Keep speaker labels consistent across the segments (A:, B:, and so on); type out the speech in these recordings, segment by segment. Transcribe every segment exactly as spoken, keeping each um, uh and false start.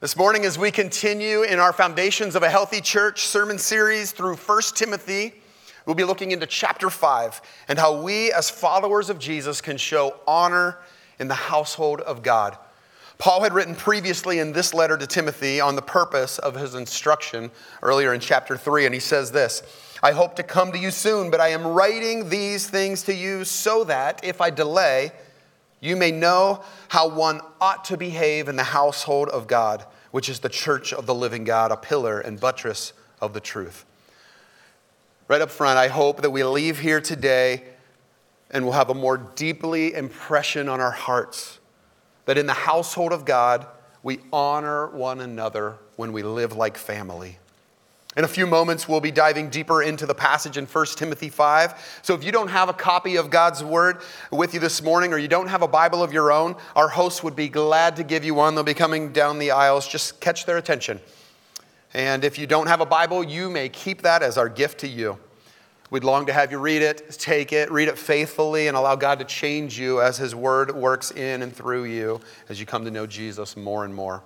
A: This morning, as we continue in our Foundations of a Healthy Church sermon series through First Timothy, we'll be looking into chapter five and how we as followers of Jesus can show honor in the household of God. Paul had written previously in this letter to Timothy on the purpose of his instruction earlier in chapter three, and he says this, I hope to come to you soon, but I am writing these things to you so that if I delay, you may know how one ought to behave in the household of God, which is the church of the living God, a pillar and buttress of the truth. Right up front, I hope that we leave here today and we'll have a more deeply impression on our hearts that in the household of God, we honor one another when we live like family. In a few moments, we'll be diving deeper into the passage in First Timothy five. So if you don't have a copy of God's Word with you this morning, or you don't have a Bible of your own, our hosts would be glad to give you one. They'll be coming down the aisles. Just catch their attention. And if you don't have a Bible, you may keep that as our gift to you. We'd long to have you read it, take it, read it faithfully, and allow God to change you as His Word works in and through you as you come to know Jesus more and more.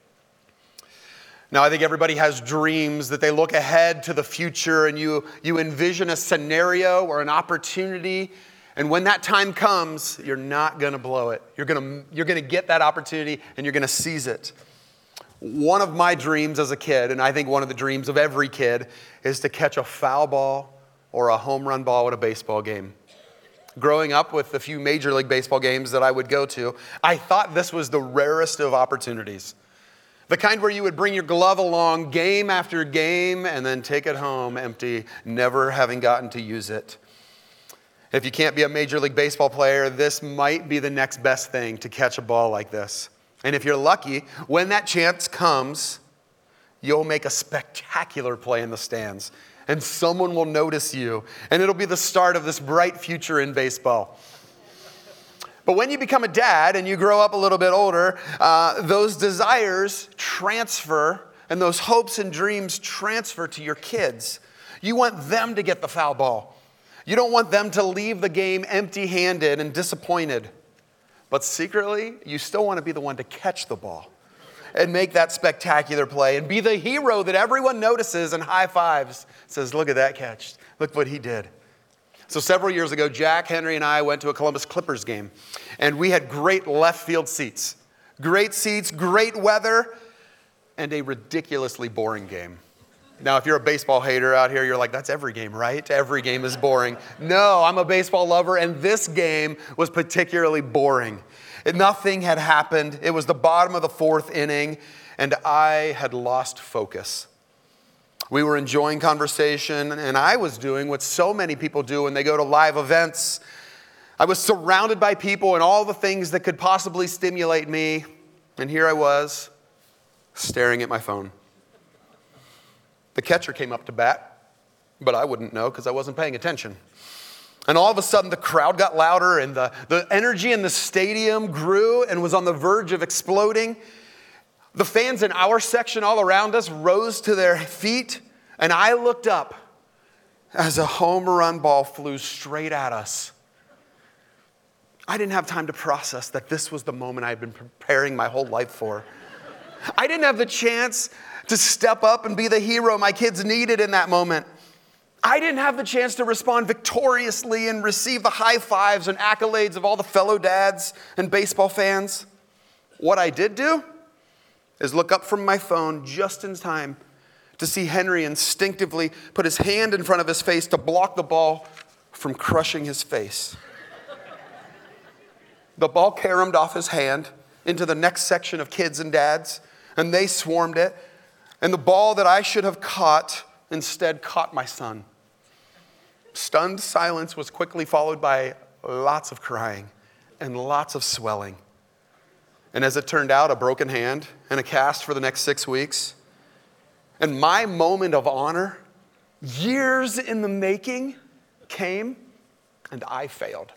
A: Now, I think everybody has dreams that they look ahead to the future and you, you envision a scenario or an opportunity. And when that time comes, you're not going to blow it. You're going to, you're going to get that opportunity and you're going to seize it. One of my dreams as a kid, and I think one of the dreams of every kid, is to catch a foul ball or a home run ball at a baseball game. Growing up with the few Major League Baseball games that I would go to, I thought this was the rarest of opportunities. The kind where you would bring your glove along game after game and then take it home empty, never having gotten to use it. If you can't be a Major League Baseball player, this might be the next best thing to catch a ball like this. And if you're lucky, when that chance comes, you'll make a spectacular play in the stands. And someone will notice you. And it'll be the start of this bright future in baseball. But when you become a dad and you grow up a little bit older, uh, those desires transfer and those hopes and dreams transfer to your kids. You want them to get the foul ball. You don't want them to leave the game empty-handed and disappointed. But secretly, you still want to be the one to catch the ball and make that spectacular play and be the hero that everyone notices and high-fives, says, look at that catch. Look what he did. So several years ago, Jack, Henry, and I went to a Columbus Clippers game, and we had great left field seats. Great seats, great weather, and a ridiculously boring game. Now, if you're a baseball hater out here, you're like, that's every game, right? Every game is boring. No, I'm a baseball lover, and this game was particularly boring. Nothing had happened. It was the bottom of the fourth inning, and I had lost focus. We were enjoying conversation, and I was doing what so many people do when they go to live events. I was surrounded by people and all the things that could possibly stimulate me, and here I was, staring at my phone. The catcher came up to bat, but I wouldn't know because I wasn't paying attention. And all of a sudden, the crowd got louder, and the, the energy in the stadium grew and was on the verge of exploding. The fans in our section all around us rose to their feet, and I looked up as a home run ball flew straight at us. I didn't have time to process that this was the moment I had been preparing my whole life for. I didn't have the chance to step up and be the hero my kids needed in that moment. I didn't have the chance to respond victoriously and receive the high fives and accolades of all the fellow dads and baseball fans. What I did do is look up from my phone just in time to see Henry instinctively put his hand in front of his face to block the ball from crushing his face. The ball caromed off his hand into the next section of kids and dads, and they swarmed it. And the ball that I should have caught instead caught my son. Stunned silence was quickly followed by lots of crying and lots of swelling. And as it turned out, a broken hand and a cast for the next six weeks. And my moment of honor, years in the making, came, and I failed.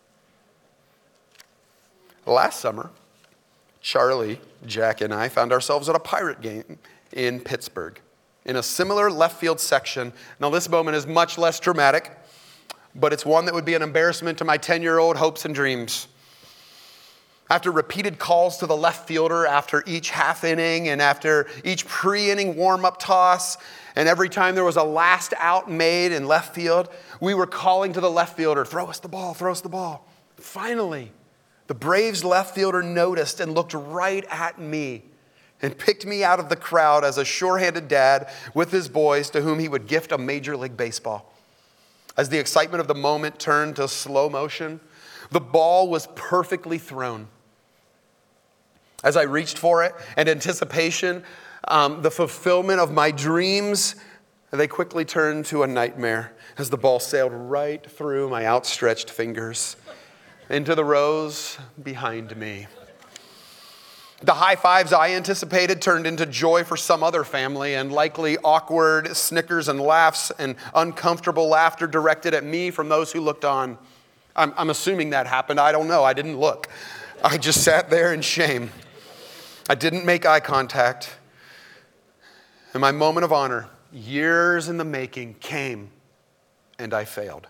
A: Last summer, Charlie, Jack, and I found ourselves at a Pirate game in Pittsburgh, in a similar left field section. Now, this moment is much less dramatic, but it's one that would be an embarrassment to my ten-year-old hopes and dreams. After repeated calls to the left fielder after each half inning and after each pre-inning warm-up toss, and every time there was a last out made in left field, we were calling to the left fielder, throw us the ball, throw us the ball. Finally, the Braves left fielder noticed and looked right at me and picked me out of the crowd as a sure-handed dad with his boys to whom he would gift a Major League Baseball. As the excitement of the moment turned to slow motion, the ball was perfectly thrown. As I reached for it in anticipation, um, the fulfillment of my dreams, they quickly turned to a nightmare as the ball sailed right through my outstretched fingers into the rows behind me. The high fives I anticipated turned into joy for some other family and likely awkward snickers and laughs and uncomfortable laughter directed at me from those who looked on. I'm, I'm assuming that happened. I don't know. I didn't look. I just sat there in shame. I didn't make eye contact. And my moment of honor, years in the making, came, and I failed.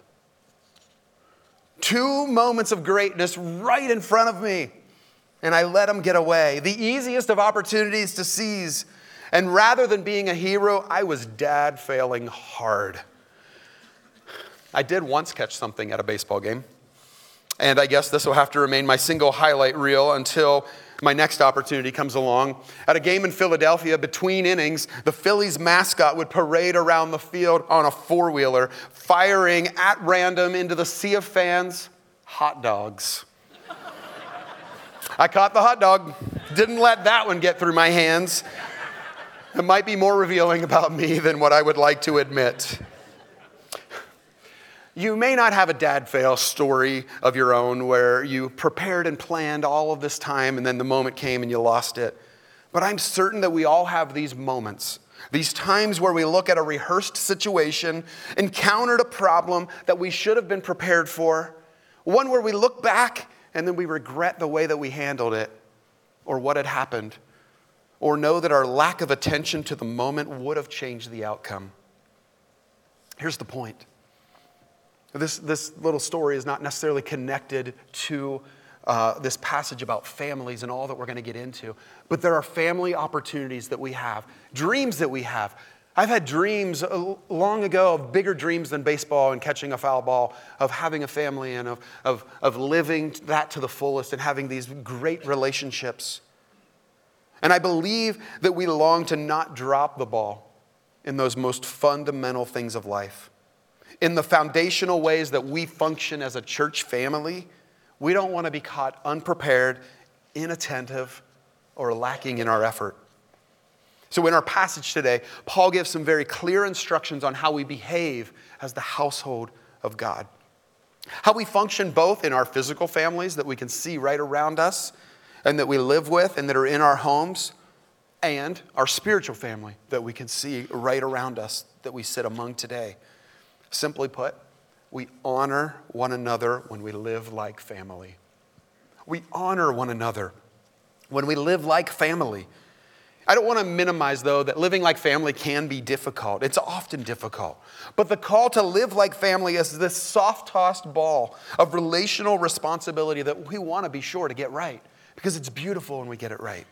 A: Two moments of greatness right in front of me, and I let them get away. The easiest of opportunities to seize. And rather than being a hero, I was dad failing hard. I did once catch something at a baseball game, and I guess this will have to remain my single highlight reel until my next opportunity comes along. At a game in Philadelphia, between innings, the Phillies mascot would parade around the field on a four-wheeler, firing at random into the sea of fans, hot dogs. I caught the hot dog, didn't let that one get through my hands. It might be more revealing about me than what I would like to admit. You may not have a dad fail story of your own where you prepared and planned all of this time and then the moment came and you lost it. But I'm certain that we all have these moments, these times where we look at a rehearsed situation, encountered a problem that we should have been prepared for, one where we look back and then we regret the way that we handled it or what had happened, or know that our lack of attention to the moment would have changed the outcome. Here's the point. This, this little story is not necessarily connected to uh, this passage about families and all that we're going to get into. But there are family opportunities that we have, dreams that we have. I've had dreams long ago of bigger dreams than baseball and catching a foul ball, of having a family and of, of, of living that to the fullest and having these great relationships. And I believe that we long to not drop the ball in those most fundamental things of life. In the foundational ways that we function as a church family, we don't want to be caught unprepared, inattentive, or lacking in our effort. So in our passage today, Paul gives some very clear instructions on how we behave as the household of God. How we function both in our physical families that we can see right around us and that we live with and that are in our homes, and our spiritual family that we can see right around us that we sit among today. Simply put, we honor one another when we live like family. We honor one another when we live like family. I don't want to minimize, though, that living like family can be difficult. It's often difficult. But the call to live like family is this soft-tossed ball of relational responsibility that we want to be sure to get right, because it's beautiful when we get it right.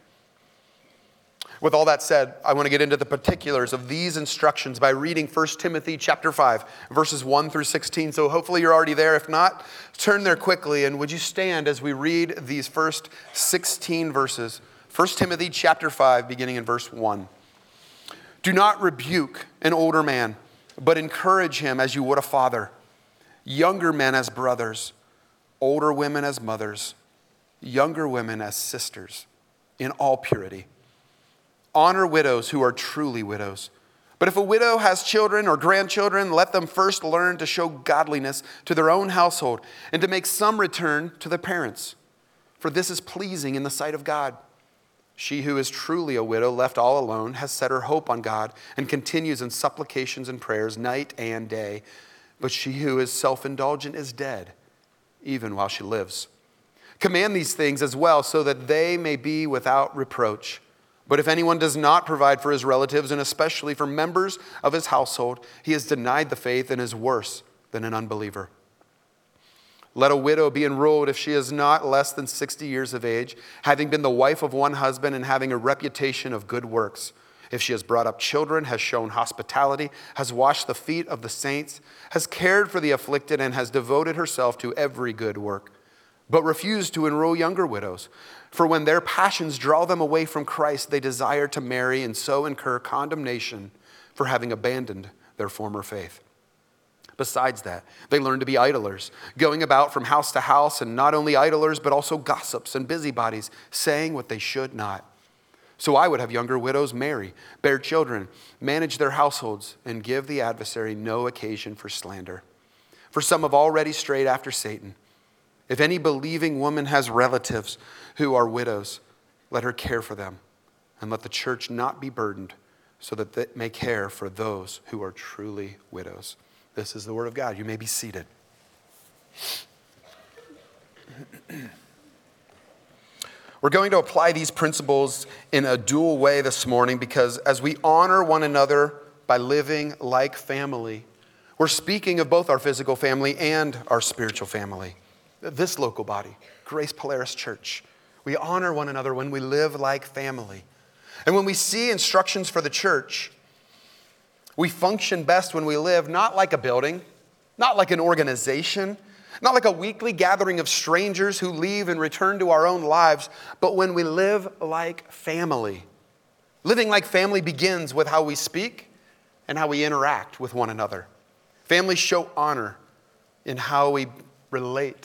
A: With all that said, I want to get into the particulars of these instructions by reading First Timothy chapter five, verses one through sixteen. So hopefully you're already there. If not, turn there quickly. And would you stand as we read these first sixteen verses? First Timothy chapter five, beginning in verse one. Do not rebuke an older man, but encourage him as you would a father. Younger men as brothers, older women as mothers, younger women as sisters, in all purity. Honor widows who are truly widows. But if a widow has children or grandchildren, let them first learn to show godliness to their own household and to make some return to their parents. For this is pleasing in the sight of God. She who is truly a widow, left all alone, has set her hope on God and continues in supplications and prayers night and day. But she who is self-indulgent is dead, even while she lives. Command these things as well, so that they may be without reproach. But if anyone does not provide for his relatives, and especially for members of his household, he has denied the faith and is worse than an unbeliever. Let a widow be enrolled if she is not less than sixty years of age, having been the wife of one husband and having a reputation of good works. If she has brought up children, has shown hospitality, has washed the feet of the saints, has cared for the afflicted, and has devoted herself to every good work. But refuse to enroll younger widows. For when their passions draw them away from Christ, they desire to marry and so incur condemnation for having abandoned their former faith. Besides that, they learn to be idlers, going about from house to house, and not only idlers, but also gossips and busybodies, saying what they should not. So I would have younger widows marry, bear children, manage their households, and give the adversary no occasion for slander. For some have already strayed after Satan. If any believing woman has relatives who are widows, let her care for them, and let the church not be burdened, so that they may care for those who are truly widows. This is the word of God. You may be seated. We're going to apply these principles in a dual way this morning because as we honor one another by living like family, we're speaking of both our physical family and our spiritual family. This local body, Grace Polaris Church, we honor one another when we live like family. And when we see instructions for the church, we function best when we live not like a building, not like an organization, not like a weekly gathering of strangers who leave and return to our own lives, but when we live like family. Living like family begins with how we speak and how we interact with one another. Families show honor in how we relate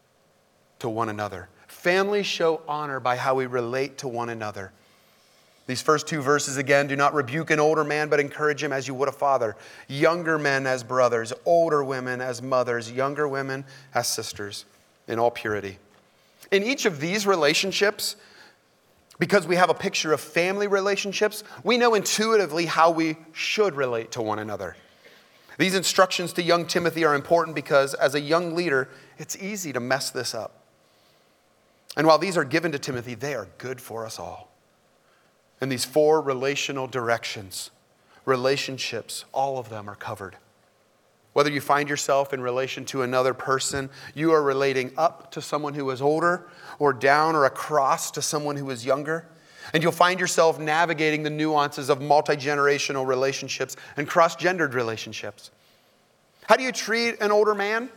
A: to one another. Families show honor by how we relate to one another. These first two verses again, do not rebuke an older man, but encourage him as you would a father. Younger men as brothers, older women as mothers, younger women as sisters, in all purity. In each of these relationships, because we have a picture of family relationships, we know intuitively how we should relate to one another. These instructions to young Timothy are important because as a young leader, it's easy to mess this up. And while these are given to Timothy, they are good for us all. And these four relational directions, relationships, all of them are covered. Whether you find yourself in relation to another person, you are relating up to someone who is older, or down or across to someone who is younger. And you'll find yourself navigating the nuances of multi-generational relationships and cross-gendered relationships. How do you treat an older man?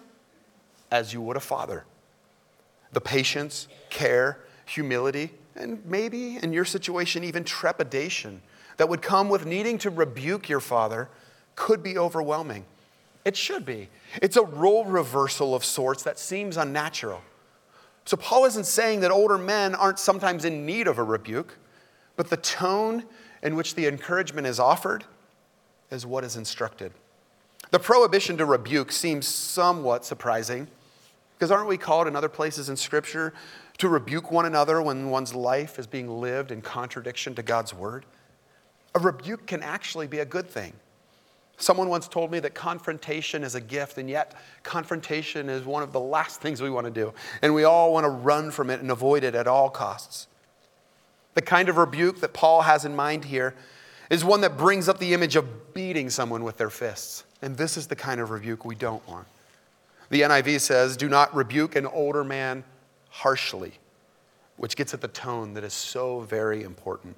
A: As you would a father. The patience, care, humility, and maybe in your situation, even trepidation that would come with needing to rebuke your father could be overwhelming. It should be. It's a role reversal of sorts that seems unnatural. So Paul isn't saying that older men aren't sometimes in need of a rebuke, but the tone in which the encouragement is offered is what is instructed. The prohibition to rebuke seems somewhat surprising, because aren't we called in other places in Scripture to rebuke one another when one's life is being lived in contradiction to God's word? A rebuke can actually be a good thing. Someone once told me that confrontation is a gift, and yet confrontation is one of the last things we want to do. And we all want to run from it and avoid it at all costs. The kind of rebuke that Paul has in mind here is one that brings up the image of beating someone with their fists. And this is the kind of rebuke we don't want. The N I V says, do not rebuke an older man harshly, which gets at the tone that is so very important.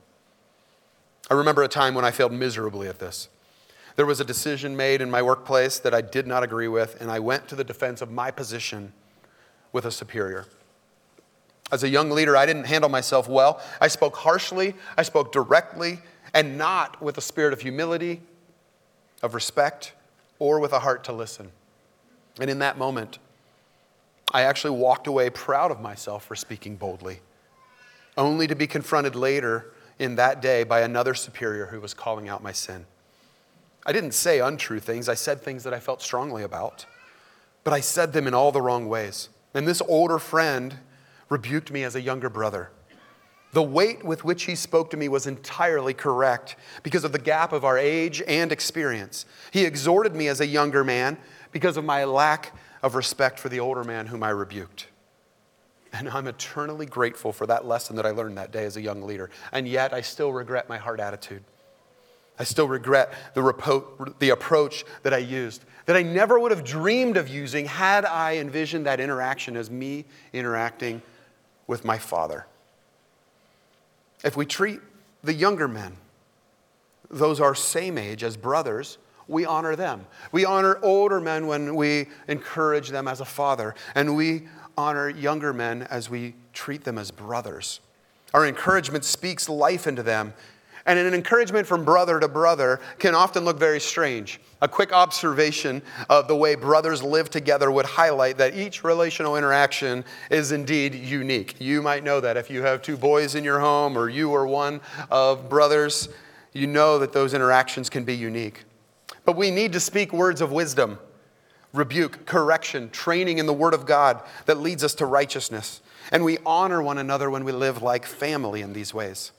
A: I remember a time when I failed miserably at this. There was a decision made in my workplace that I did not agree with, and I went to the defense of my position with a superior. As a young leader, I didn't handle myself well. I spoke harshly, I spoke directly, and not with a spirit of humility, of respect, or with a heart to listen. And in that moment, I actually walked away proud of myself for speaking boldly, only to be confronted later in that day by another superior who was calling out my sin. I didn't say untrue things. I said things that I felt strongly about, but I said them in all the wrong ways. And this older friend rebuked me as a younger brother. The weight with which he spoke to me was entirely correct because of the gap of our age and experience. He exhorted me as a younger man because of my lack of respect for the older man whom I rebuked. And I'm eternally grateful for that lesson that I learned that day as a young leader. And yet I still regret my hard attitude. I still regret the, repo- the approach that I used, that I never would have dreamed of using had I envisioned that interaction as me interacting with my father. If we treat the younger men, those our same age, as brothers, we honor them. We honor older men when we encourage them as a father, and we honor younger men as we treat them as brothers. Our encouragement speaks life into them, and an encouragement from brother to brother can often look very strange. A quick observation of the way brothers live together would highlight that each relational interaction is indeed unique. You might know that if you have two boys in your home, or you are one of brothers, you know that those interactions can be unique. But we need to speak words of wisdom, rebuke, correction, training in the Word of God that leads us to righteousness. And we honor one another when we live like family in these ways.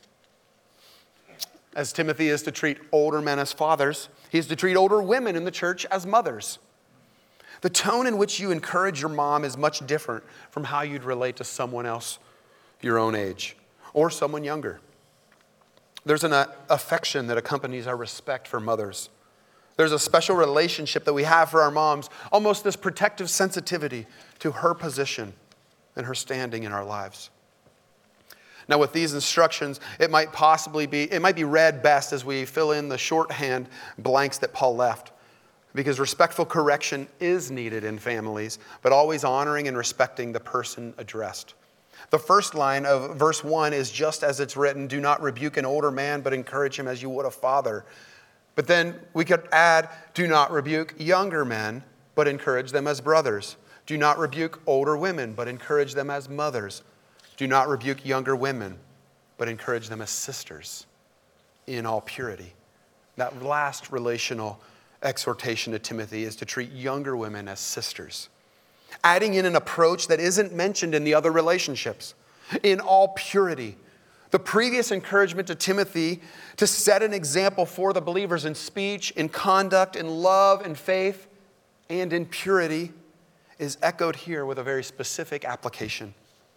A: As Timothy is to treat older men as fathers, he is to treat older women in the church as mothers. The tone in which you encourage your mom is much different from how you'd relate to someone else your own age or someone younger. There's an affection that accompanies our respect for mothers. There's a special relationship that we have for our moms, almost this protective sensitivity to her position and her standing in our lives. Now, with these instructions, it might possibly be, it might be read best as we fill in the shorthand blanks that Paul left, because respectful correction is needed in families, but always honoring and respecting the person addressed. The first line of verse one is just as it's written, do not rebuke an older man, but encourage him as you would a father. But then we could add, do not rebuke younger men, but encourage them as brothers. Do not rebuke older women, but encourage them as mothers. Do not rebuke younger women, but encourage them as sisters in all purity. That last relational exhortation to Timothy is to treat younger women as sisters, adding in an approach that isn't mentioned in the other relationships, in all purity. The previous encouragement to Timothy to set an example for the believers in speech, in conduct, in love, in faith, and in purity is echoed here with a very specific application.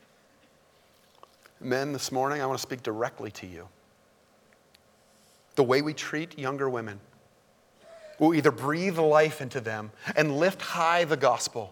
A: Men, this morning, I want to speak directly to you. The way we treat younger women will either breathe life into them and lift high the gospel,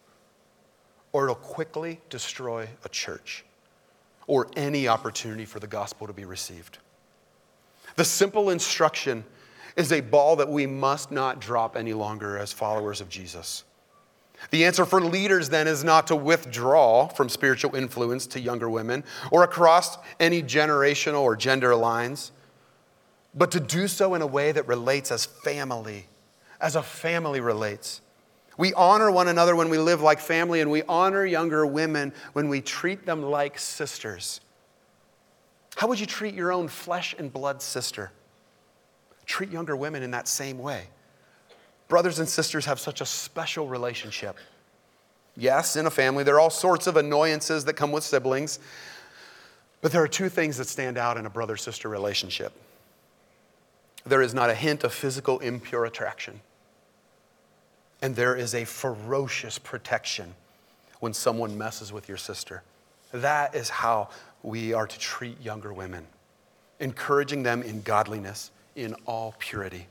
A: or it'll quickly destroy a church or any opportunity for the gospel to be received. The simple instruction is a ball that we must not drop any longer as followers of Jesus. The answer for leaders then is not to withdraw from spiritual influence to younger women or across any generational or gender lines, but to do so in a way that relates as family, as a family relates. We honor one another when we live like family, and we honor younger women when we treat them like sisters. How would you treat your own flesh and blood sister? Treat younger women in that same way. Brothers and sisters have such a special relationship. Yes, in a family, there are all sorts of annoyances that come with siblings, but there are two things that stand out in a brother-sister relationship. There is not a hint of physical impure attraction, and there is a ferocious protection when someone messes with your sister. That is how we are to treat younger women, encouraging them in godliness, in all purity.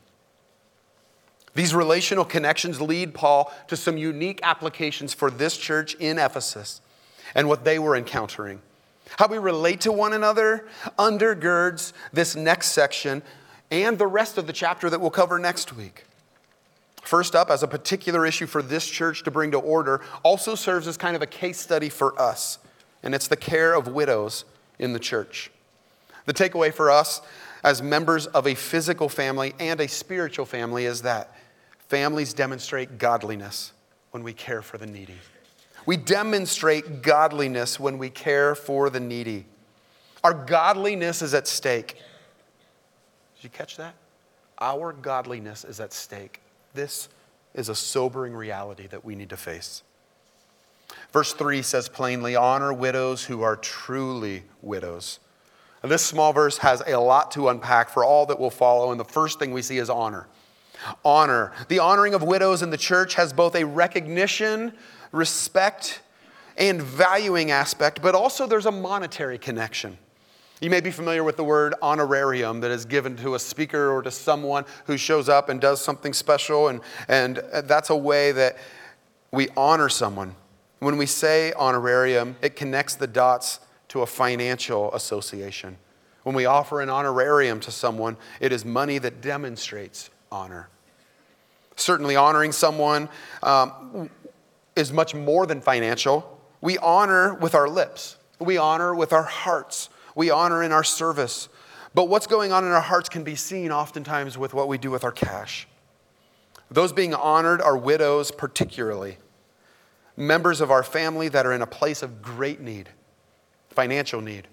A: These relational connections lead Paul to some unique applications for this church in Ephesus and what they were encountering. How we relate to one another undergirds this next section and the rest of the chapter that we'll cover next week. First up, as a particular issue for this church to bring to order, also serves as kind of a case study for us, and it's the care of widows in the church. The takeaway for us as members of a physical family and a spiritual family is that families demonstrate godliness when we care for the needy. We demonstrate godliness when we care for the needy. Our godliness is at stake. Did you catch that? Our godliness is at stake. This is a sobering reality that we need to face. Verse three says plainly, honor widows who are truly widows. Now, this small verse has a lot to unpack for all that will follow, and the first thing we see is honor. Honor. The honoring of widows in the church has both a recognition, respect, and valuing aspect, but also there's a monetary connection. You may be familiar with the word honorarium that is given to a speaker or to someone who shows up and does something special. And, and that's a way that we honor someone. When we say honorarium, it connects the dots to a financial association. When we offer an honorarium to someone, it is money that demonstrates honor. Certainly honoring someone um, is much more than financial. We honor with our lips. We honor with our hearts. We honor in our service. But what's going on in our hearts can be seen oftentimes with what we do with our cash. Those being honored are widows particularly. Members of our family that are in a place of great need. Financial need.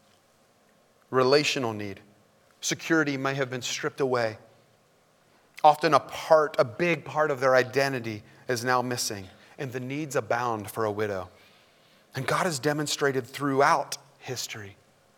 A: Relational need. Security may have been stripped away. Often a part, a big part of their identity is now missing. And the needs abound for a widow. And God has demonstrated throughout history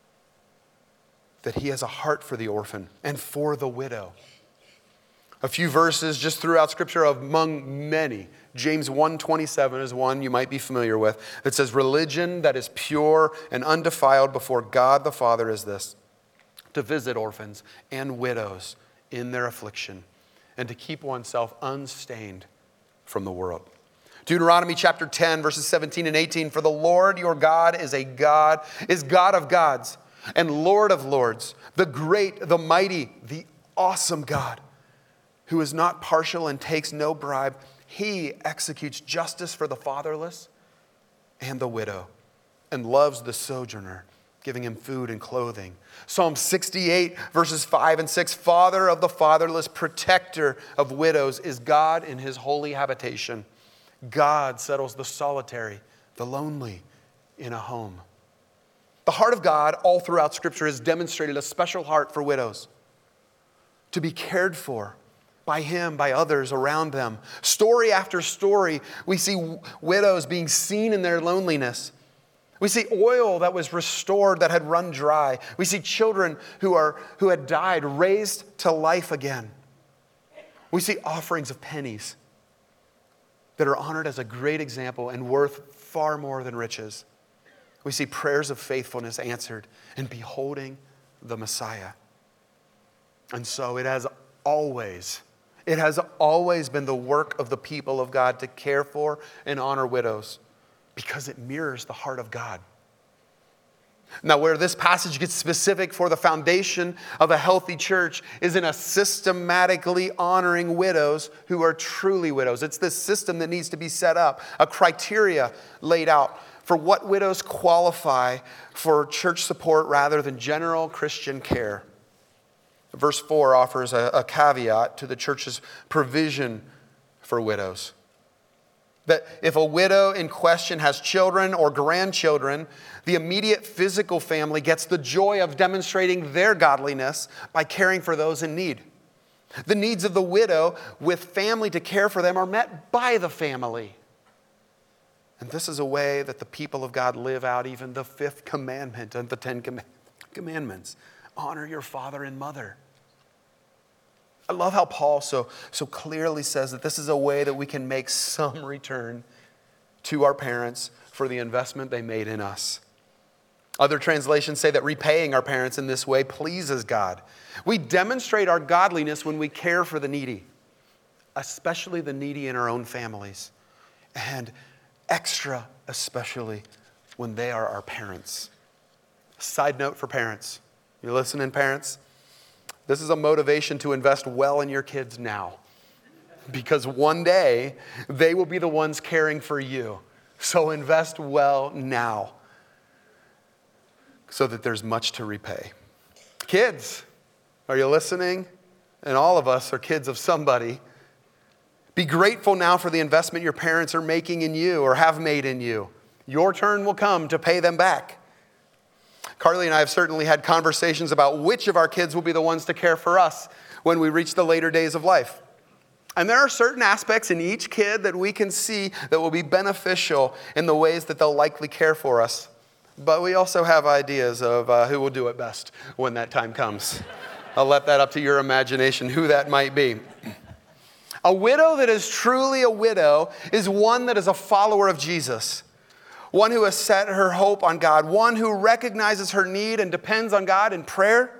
A: that he has a heart for the orphan and for the widow. A few verses just throughout Scripture among many. James one twenty-seven is one you might be familiar with. It says, religion that is pure and undefiled before God the Father is this, to visit orphans and widows in their affliction and to keep oneself unstained from the world. Deuteronomy chapter ten, verses seventeen and eighteen, for the Lord your God is a God, is God of gods and Lord of lords, the great, the mighty, the awesome God, who is not partial and takes no bribe. He executes justice for the fatherless and the widow and loves the sojourner, giving him food and clothing. Psalm sixty-eight, verses five and six, Father of the fatherless, protector of widows, is God in his holy habitation. God settles the solitary, the lonely in a home. The heart of God all throughout Scripture has demonstrated a special heart for widows to be cared for by him, by others around them. Story after story, we see w- widows being seen in their loneliness. We see oil that was restored that had run dry. We see children who are who had died raised to life again. We see offerings of pennies that are honored as a great example and worth far more than riches. We see prayers of faithfulness answered and beholding the Messiah. And so it has always, it has always been the work of the people of God to care for and honor widows because it mirrors the heart of God. Now, where this passage gets specific for the foundation of a healthy church is in a systematically honoring widows who are truly widows. It's this system that needs to be set up, a criteria laid out for what widows qualify for church support rather than general Christian care. Verse four offers a, a caveat to the church's provision for widows. That if a widow in question has children or grandchildren, the immediate physical family gets the joy of demonstrating their godliness by caring for those in need. The needs of the widow with family to care for them are met by the family. And this is a way that the people of God live out even the fifth commandment and the Ten Commandments. Honor your father and mother. I love how Paul so, so clearly says that this is a way that we can make some return to our parents for the investment they made in us. Other translations say that repaying our parents in this way pleases God. We demonstrate our godliness when we care for the needy, especially the needy in our own families, and extra especially when they are our parents. Side note for parents. You listening, parents? This is a motivation to invest well in your kids now. Because one day, they will be the ones caring for you. So invest well now. So that there's much to repay. Kids, are you listening? And all of us are kids of somebody. Be grateful now for the investment your parents are making in you or have made in you. Your turn will come to pay them back. Carly and I have certainly had conversations about which of our kids will be the ones to care for us when we reach the later days of life. And there are certain aspects in each kid that we can see that will be beneficial in the ways that they'll likely care for us. But we also have ideas of uh, who will do it best when that time comes. I'll let that up to your imagination, who that might be. A widow that is truly a widow is one that is a follower of Jesus. one who has set her hope on God, one who recognizes her need and depends on God in prayer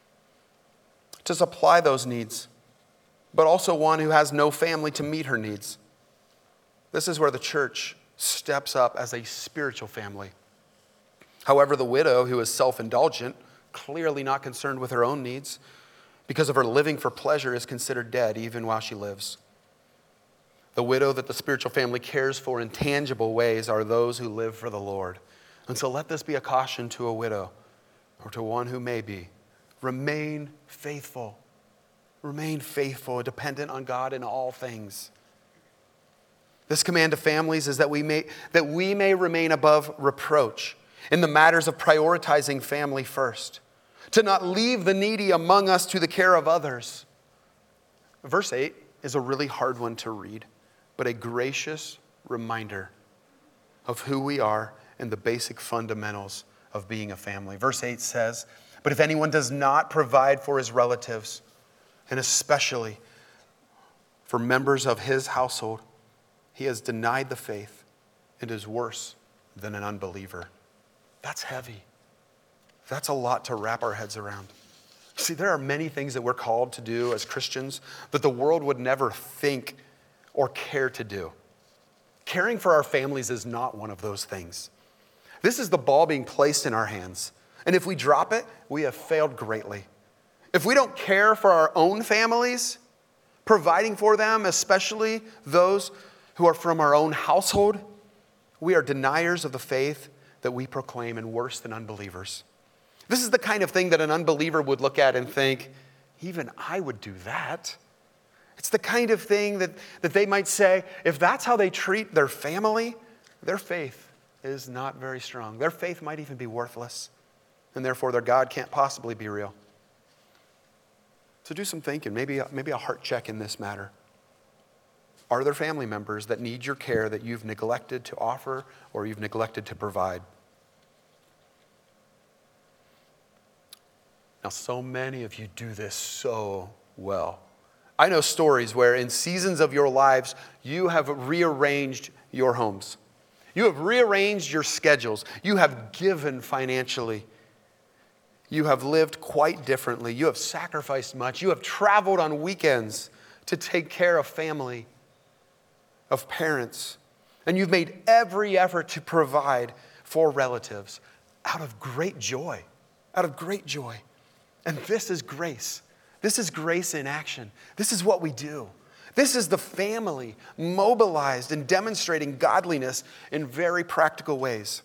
A: to supply those needs, but also one who has no family to meet her needs. This is where the church steps up as a spiritual family. However, the widow who is self-indulgent, clearly not concerned with her own needs, because of her living for pleasure, is considered dead even while she lives. The widow that the spiritual family cares for in tangible ways are those who live for the Lord. And so let this be a caution to a widow or to one who may be. Remain faithful. Remain faithful and dependent on God in all things. This command to families is that we may, that we may remain above reproach in the matters of prioritizing family first, to not leave the needy among us to the care of others. Verse eight is a really hard one to read, but a gracious reminder of who we are and the basic fundamentals of being a family. Verse eight says, "But if anyone does not provide for his relatives, and especially for members of his household, he has denied the faith and is worse than an unbeliever." That's heavy. That's a lot to wrap our heads around. See, there are many things that we're called to do as Christians that the world would never think or care to do. Caring for our families is not one of those things. This is the ball being placed in our hands. And if we drop it, we have failed greatly. If we don't care for our own families, providing for them, especially those who are from our own household, we are deniers of the faith that we proclaim and worse than unbelievers. This is the kind of thing that an unbeliever would look at and think, even I would do that. It's the kind of thing that, that they might say, if that's how they treat their family, their faith is not very strong. Their faith might even be worthless, and therefore their God can't possibly be real. So do some thinking, maybe, maybe a heart check in this matter. Are there family members that need your care that you've neglected to offer or you've neglected to provide? Now, so many of you do this so well. I know stories where in seasons of your lives, you have rearranged your homes. You have rearranged your schedules. You have given financially. You have lived quite differently. You have sacrificed much. You have traveled on weekends to take care of family, of parents. And you've made every effort to provide for relatives out of great joy, out of great joy. And this is grace. This is grace in action. This is what we do. This is the family mobilized and demonstrating godliness in very practical ways.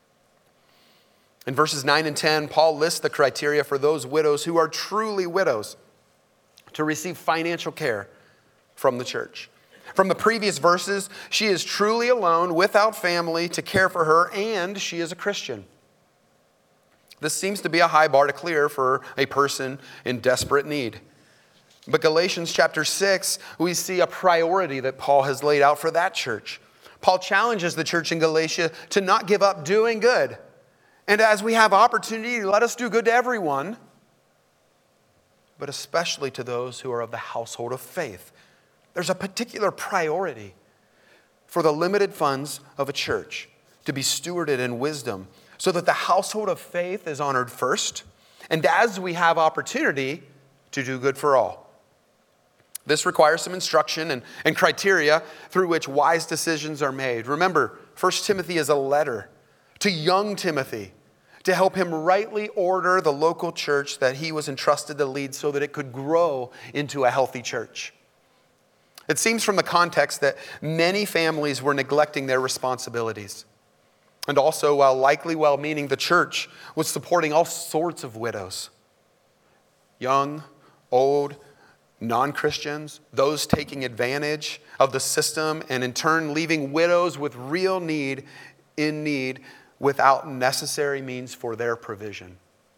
A: In verses nine and ten, Paul lists the criteria for those widows who are truly widows to receive financial care from the church. From the previous verses, she is truly alone, without family to care for her, and she is a Christian. This seems to be a high bar to clear for a person in desperate need. But Galatians chapter six, we see a priority that Paul has laid out for that church. Paul challenges the church in Galatia to not give up doing good. And as we have opportunity, let us do good to everyone, but especially to those who are of the household of faith. There's a particular priority for the limited funds of a church to be stewarded in wisdom so that the household of faith is honored first, and as we have opportunity, to do good for all. This requires some instruction and, and criteria through which wise decisions are made. Remember, First Timothy is a letter to young Timothy to help him rightly order the local church that he was entrusted to lead so that it could grow into a healthy church. It seems from the context that many families were neglecting their responsibilities. And also, while likely well-meaning, the church was supporting all sorts of widows. Young, old, non-Christians, those taking advantage of the system and in turn leaving widows with real need, in need, without necessary means for their provision.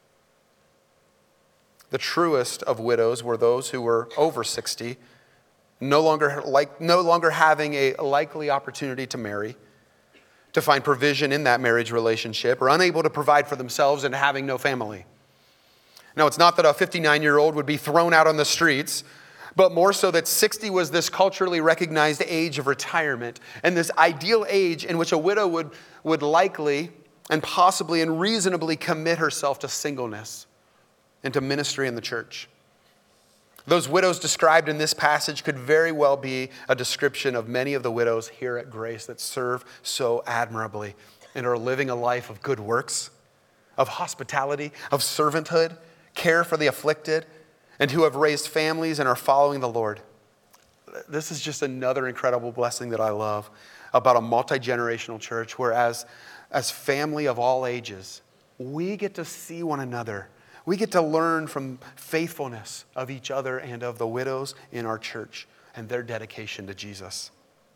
A: The truest of widows were those who were over sixty, no longer, like, no longer having a likely opportunity to marry, to find provision in that marriage relationship, or unable to provide for themselves and having no family. Now, it's not that a fifty-nine-year-old would be thrown out on the streets, but more so that sixty was this culturally recognized age of retirement and this ideal age in which a widow would, would likely and possibly and reasonably commit herself to singleness and to ministry in the church. Those widows described in this passage could very well be a description of many of the widows here at Grace that serve so admirably and are living a life of good works, of hospitality, of servanthood, care for the afflicted, and who have raised families and are following the Lord. This is just another incredible blessing that I love about a multi-generational church, where as, as family of all ages, we get to see one another. We get to learn from faithfulness of each other and of the widows in our church and their dedication to Jesus.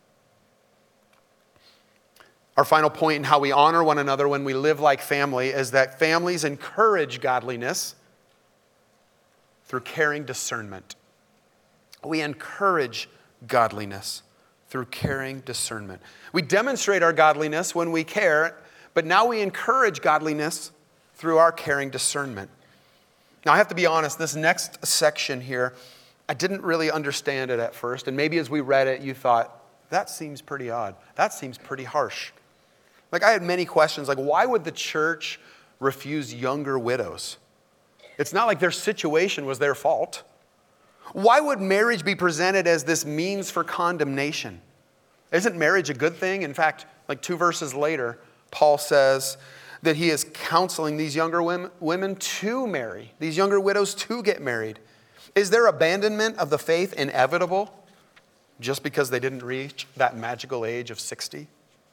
A: Our final point in how we honor one another when we live like family is that families encourage godliness through caring discernment. We encourage godliness through caring discernment. We demonstrate our godliness when we care, but now we encourage godliness through our caring discernment. Now, I have to be honest, this next section here, I didn't really understand it at first, and maybe as we read it, you thought, that seems pretty odd. That seems pretty harsh. Like, I had many questions, like, why would the church refuse younger widows? It's not like their situation was their fault. Why would marriage be presented as this means for condemnation? Isn't marriage a good thing? In fact, like two verses later, Paul says that he is counseling these younger women to marry, these younger widows to get married. Is their abandonment of the faith inevitable just because they didn't reach that magical age of sixty?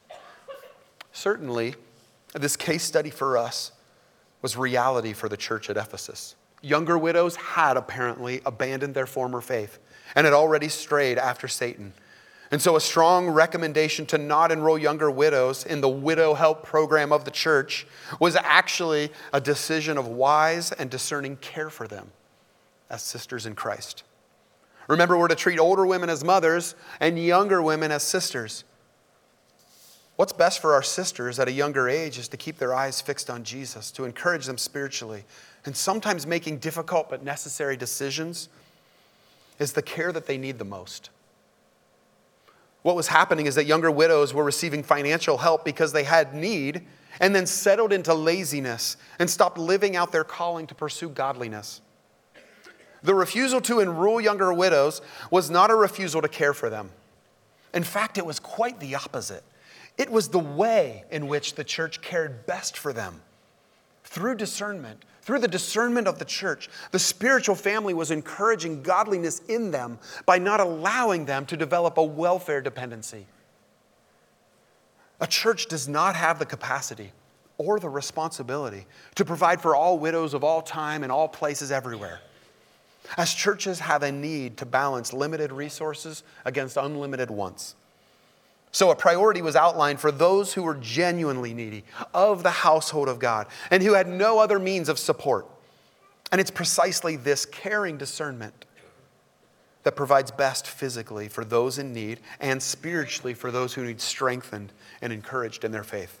A: Certainly, this case study for us was reality for the church at Ephesus. Younger widows had apparently abandoned their former faith and had already strayed after Satan. And so a strong recommendation to not enroll younger widows in the widow help program of the church was actually a decision of wise and discerning care for them as sisters in Christ. Remember, we're to treat older women as mothers and younger women as sisters. What's best for our sisters at a younger age is to keep their eyes fixed on Jesus, to encourage them spiritually. And sometimes making difficult but necessary decisions is the care that they need the most. What was happening is that younger widows were receiving financial help because they had need, and then settled into laziness and stopped living out their calling to pursue godliness. The refusal to enroll younger widows was not a refusal to care for them. In fact, it was quite the opposite. It was the way in which the church cared best for them. Through discernment, through the discernment of the church, the spiritual family was encouraging godliness in them by not allowing them to develop a welfare dependency. A church does not have the capacity or the responsibility to provide for all widows of all time and all places everywhere. As churches have a need to balance limited resources against unlimited wants. So a priority was outlined for those who were genuinely needy of the household of God and who had no other means of support. And it's precisely this caring discernment that provides best physically for those in need and spiritually for those who need strengthened and encouraged in their faith.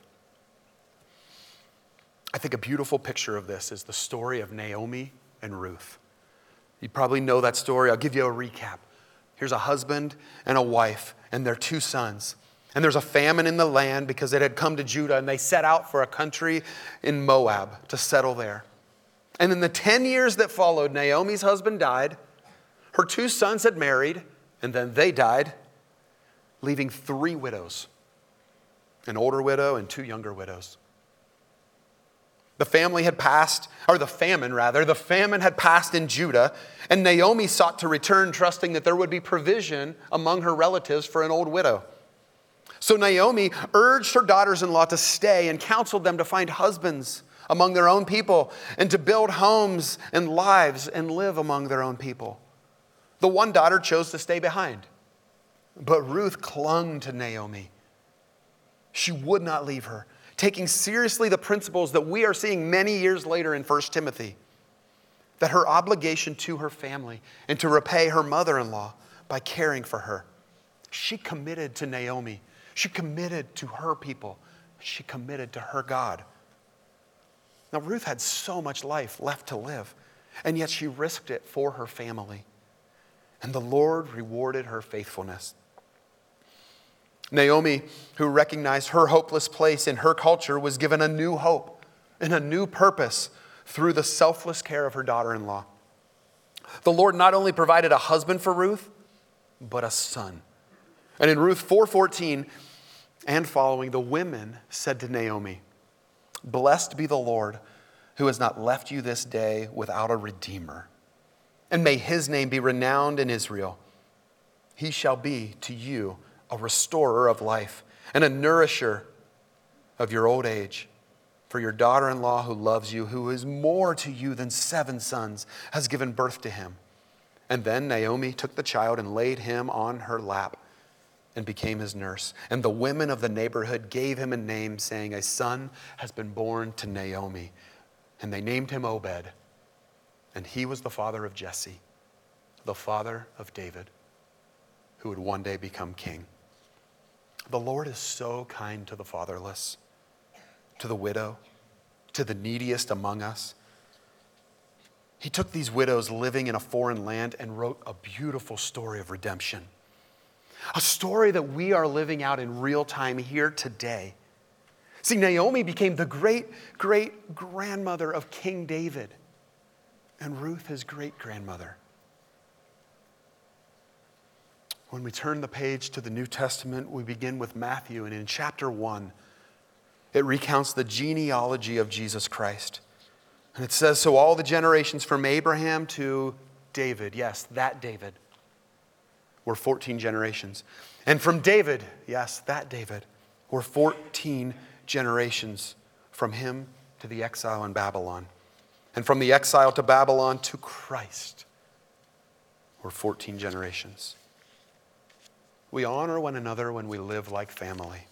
A: I think a beautiful picture of this is the story of Naomi and Ruth. You probably know that story. I'll give you a recap. Here's a husband and a wife and their two sons. And there's a famine in the land because it had come to Judah, and they set out for a country in Moab to settle there. And in the ten years that followed, Naomi's husband died, her two sons had married, and then they died, leaving three widows, an older widow and two younger widows. The family had passed, or the famine rather, the famine had passed in Judah, and Naomi sought to return, trusting that there would be provision among her relatives for an old widow. So Naomi urged her daughters-in-law to stay and counseled them to find husbands among their own people and to build homes and lives and live among their own people. The one daughter chose to stay behind, but Ruth clung to Naomi. She would not leave her, taking seriously the principles that we are seeing many years later in First Timothy, that her obligation to her family and to repay her mother-in-law by caring for her. She committed to Naomi. She committed to her people. She committed to her God. Now, Ruth had so much life left to live, and yet she risked it for her family. and the Lord rewarded her faithfulness. Naomi, who recognized her hopeless place in her culture, was given a new hope and a new purpose through the selfless care of her daughter-in-law. The Lord not only provided a husband for Ruth, but a son. And in Ruth four fourteen and following, the women said to Naomi, "Blessed be the Lord, who has not left you this day without a redeemer. And may his name be renowned in Israel. He shall be to you a restorer of life and a nourisher of your old age. For your daughter-in-law who loves you, who is more to you than seven sons, has given birth to him." And then Naomi took the child and laid him on her lap and became his nurse. And the women of the neighborhood gave him a name, saying, "A son has been born to Naomi." And they named him Obed. And he was the father of Jesse, the father of David, who would one day become king. The Lord is so kind to the fatherless, to the widow, to the neediest among us. He took these widows living in a foreign land and wrote a beautiful story of redemption. A story that we are living out in real time here today. See, Naomi became the great, great grandmother of King David, and Ruth his great grandmother. When we turn the page to the New Testament, we begin with Matthew, and in chapter one, it recounts the genealogy of Jesus Christ. And it says, so all the generations from Abraham to David, yes, that David, were fourteen generations. And from David, yes, that David, were fourteen generations, from him to the exile in Babylon. And from the exile to Babylon to Christ were fourteen generations. We honor one another when we live like family.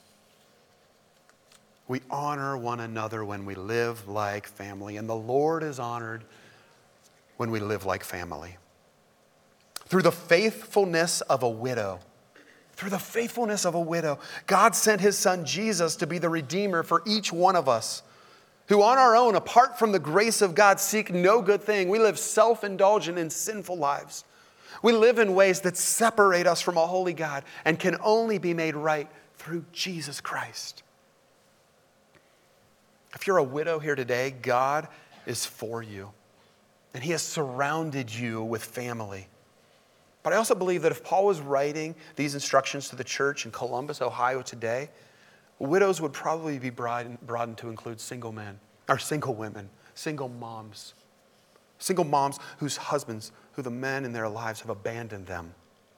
A: We honor one another when we live like family. And the Lord is honored when we live like family. Through the faithfulness of a widow, through the faithfulness of a widow, God sent his son Jesus to be the Redeemer for each one of us, who on our own, apart from the grace of God, seek no good thing. We live self-indulgent and sinful lives. We live in ways that separate us from a holy God and can only be made right through Jesus Christ. If you're a widow here today, God is for you, and he has surrounded you with family. But I also believe that if Paul was writing these instructions to the church in Columbus, Ohio today, widows would probably be broadened, broadened to include single men, or single women, single moms. Single moms whose husbands, who the men in their lives have abandoned them.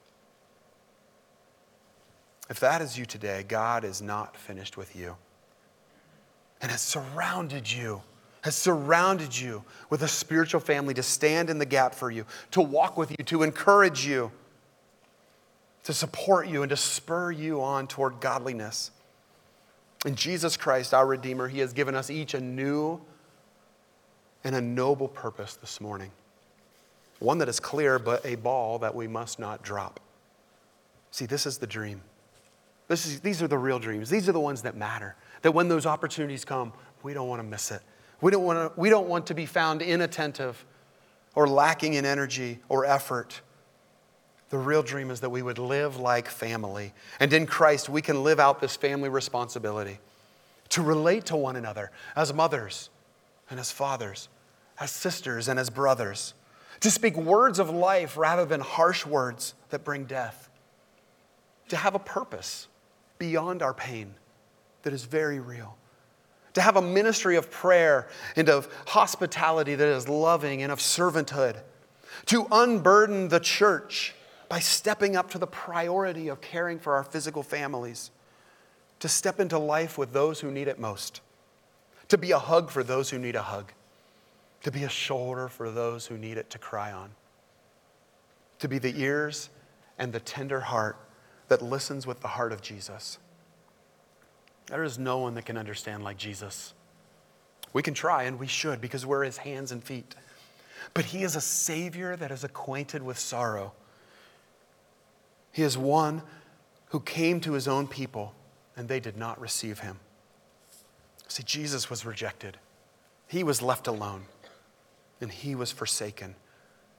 A: If that is you today, God is not finished with you, and has surrounded you, has surrounded you with a spiritual family to stand in the gap for you, to walk with you, to encourage you, to support you, and to spur you on toward godliness. In Jesus Christ, our Redeemer, he has given us each a new and a noble purpose this morning. One that is clear, but a ball that we must not drop. See, this is the dream. This is, these are the real dreams. These are the ones that matter. That when those opportunities come, we don't want to miss it. We don't want to, we don't want to be found inattentive or lacking in energy or effort. The real dream is that we would live like family. And in Christ, we can live out this family responsibility to relate to one another as mothers and as fathers, as sisters and as brothers, to speak words of life rather than harsh words that bring death, to have a purpose beyond our pain that is very real, to have a ministry of prayer and of hospitality that is loving and of servanthood, to unburden the church by stepping up to the priority of caring for our physical families, to step into life with those who need it most, to be a hug for those who need a hug, to be a shoulder for those who need it to cry on, to be the ears and the tender heart that listens with the heart of Jesus. There is no one that can understand like Jesus. We can try, and we should, because we're his hands and feet. But he is a Savior that is acquainted with sorrow. He is one who came to his own people, and they did not receive him. See, Jesus was rejected. He was left alone, and he was forsaken.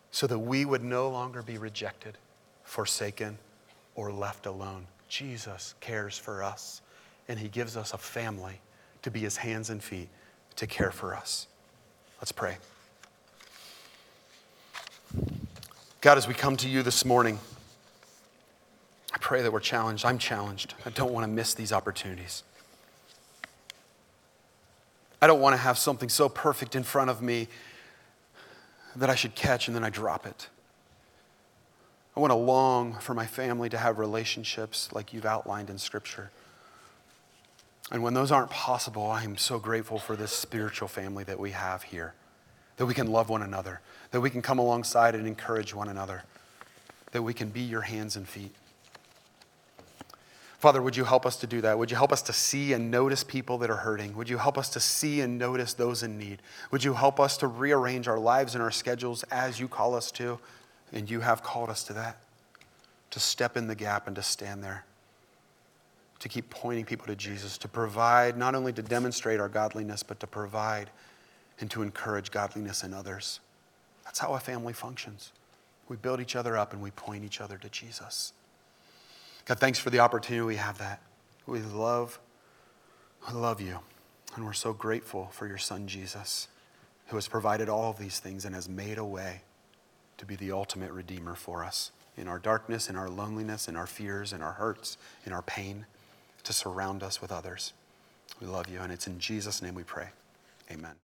A: so that we would no longer be rejected, forsaken, or left alone. Jesus cares for us, and he gives us a family to be his hands and feet to care for us. Let's pray. God, as we come to you this morning, I pray that we're challenged. I'm challenged. I don't want to miss these opportunities. I don't want to have something so perfect in front of me that I should catch and then I drop it. I want to long for my family to have relationships like you've outlined in Scripture. And when those aren't possible, I am so grateful for this spiritual family that we have here, that we can love one another, that we can come alongside and encourage one another, that we can be your hands and feet. Father, would you help us to do that? Would you help us to see and notice people that are hurting? Would you help us to see and notice those in need? Would you help us to rearrange our lives and our schedules as you call us to? And you have called us to that, to step in the gap and to stand there, to keep pointing people to Jesus, to provide, not only to demonstrate our godliness, but to provide and to encourage godliness in others. That's how a family functions. We build each other up and we point each other to Jesus. God, thanks for the opportunity we have that. We love, we love you. And we're so grateful for your son, Jesus, who has provided all of these things and has made a way to be the ultimate redeemer for us in our darkness, in our loneliness, in our fears, in our hurts, in our pain, to surround us with others. We love you, and it's in Jesus' name we pray. Amen.